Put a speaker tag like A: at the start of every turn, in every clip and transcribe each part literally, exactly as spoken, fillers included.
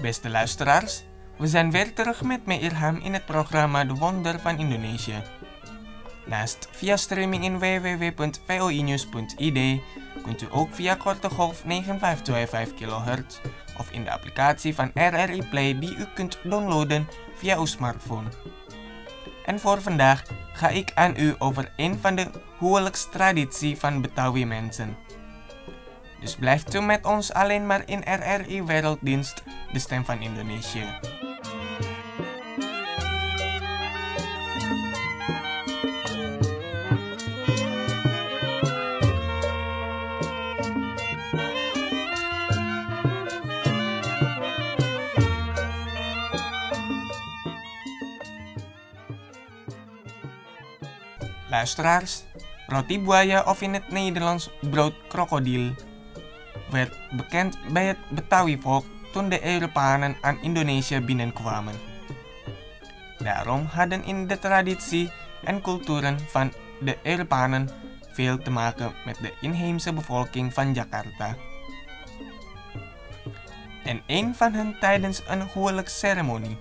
A: Beste luisteraars, we zijn weer terug met me Irham in het programma De Wonder van Indonesië. Naast via streaming in w w w punt v o i news punt i d kunt u ook via korte golf negen vijf twee vijf kilohertz of in de applicatie van R R I Play die u kunt downloaden via uw smartphone. En voor vandaag ga ik aan u over een van de huwelijkstraditie van Betawi mensen. Dus blijft u met ons alleen maar in R R I Werelddienst, de stem van Indonesië. Luisteraars, roti buaya of in het Nederlands brood krokodil werd bekend bij het Betawi-volk toen de Europeanen aan Indonesië binnenkwamen. Daarom hadden in de traditie en culturen van de Europeanen veel te maken met de inheemse bevolking van Jakarta. En een van hen tijdens een huwelijksceremonie.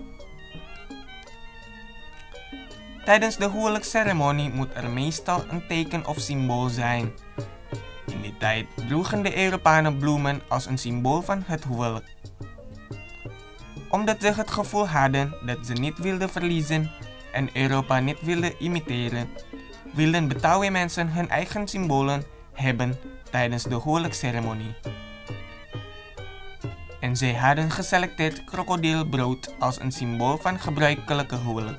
A: Tijdens de huwelijksceremonie moet er meestal een teken of symbool zijn. In die tijd droegen de Europeanen bloemen als een symbool van het huwelijk. Omdat ze het gevoel hadden dat ze niet wilden verliezen en Europa niet wilden imiteren, wilden Betawi mensen hun eigen symbolen hebben tijdens de huwelijksceremonie. En zij hadden geselecteerd krokodilbrood als een symbool van gebruikelijke huwelijk.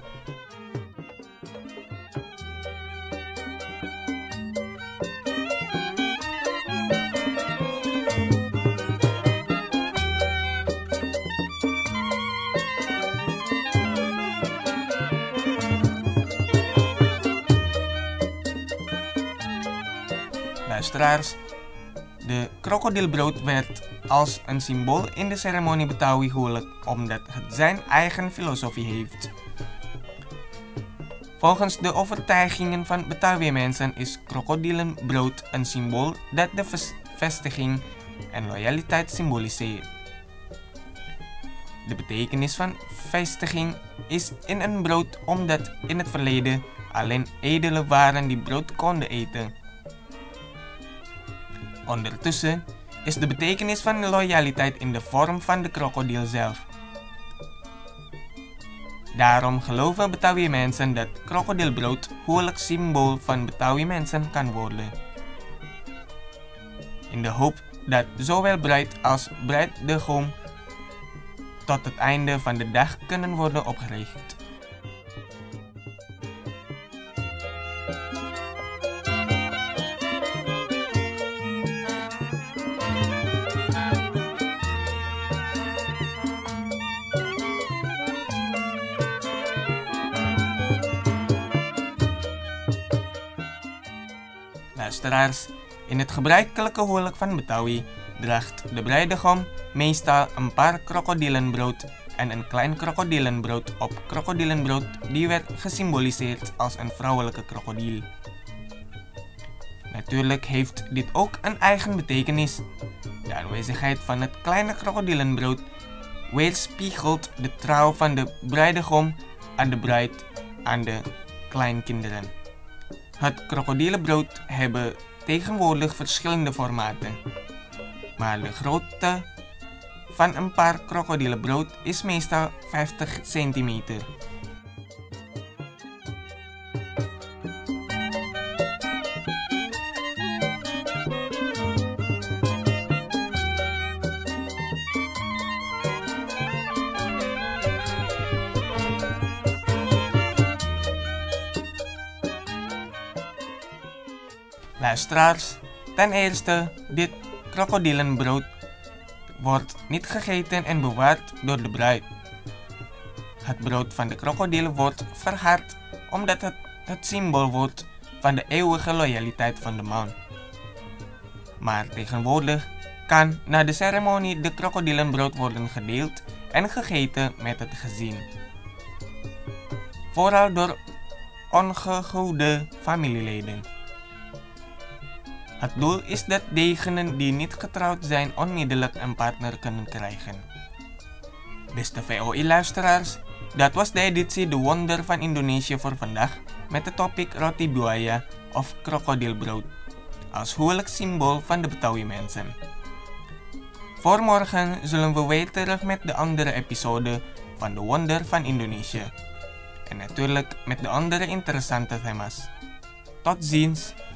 A: Luisteraars, de krokodilbrood werd als een symbool in de ceremonie Betawi huwelijk omdat het zijn eigen filosofie heeft. Volgens de overtuigingen van Betawi mensen is krokodilenbrood een symbool dat de vestiging en loyaliteit symboliseert. De betekenis van vestiging is in een brood omdat in het verleden alleen edelen waren die brood konden eten. Ondertussen is de betekenis van loyaliteit in de vorm van de krokodil zelf. Daarom geloven Betawi mensen dat krokodilbrood huwelijkssymbool van Betawi mensen kan worden. In de hoop dat zowel bruid als bruidegom tot het einde van de dag kunnen worden opgericht. Luisteraars, in het gebruikelijke huwelijk van Betawi draagt de bruidegom meestal een paar krokodilenbrood en een klein krokodilenbrood op krokodilenbrood die werd gesymboliseerd als een vrouwelijke krokodil. Natuurlijk heeft dit ook een eigen betekenis. De aanwezigheid van het kleine krokodilenbrood weerspiegelt de trouw van de bruidegom aan de bruid aan de kleinkinderen. Het krokodilenbrood hebben tegenwoordig verschillende formaten, maar de grootte van een paar krokodilenbrood is meestal vijftig centimeter. Luisteraars, ten eerste, dit krokodilenbrood wordt niet gegeten en bewaard door de bruid. Het brood van de krokodil wordt verhard omdat het het symbool wordt van de eeuwige loyaliteit van de man. Maar tegenwoordig kan na de ceremonie de krokodilenbrood worden gedeeld en gegeten met het gezin. Vooral door ongehuwde familieleden. Het doel is dat degenen die niet getrouwd zijn onmiddellijk een partner kunnen krijgen. Beste V O I-luisteraars, dat was de editie De Wonder van Indonesië voor vandaag met de topic roti buaya of krokodilbrood als huwelijkssymbool van de Betawi mensen. Voor morgen zullen we weer terug met de andere episode van De Wonder van Indonesië. En natuurlijk met de andere interessante thema's. Tot ziens!